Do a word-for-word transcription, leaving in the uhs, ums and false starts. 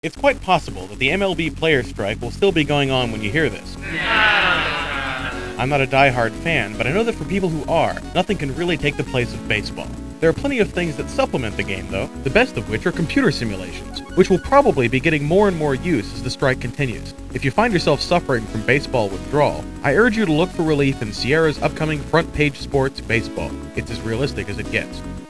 It's quite possible that the M L B players' strike will still be going on when you hear this. I'm not a die-hard fan, but I know that for people who are, nothing can really take the place of baseball. There are plenty of things that supplement the game, though, the best of which are computer simulations, which will probably be getting more and more use as the strike continues. If you find yourself suffering from baseball withdrawal, I urge you to look for relief in Sierra's upcoming Front Page Sports Baseball. It's as realistic as it gets.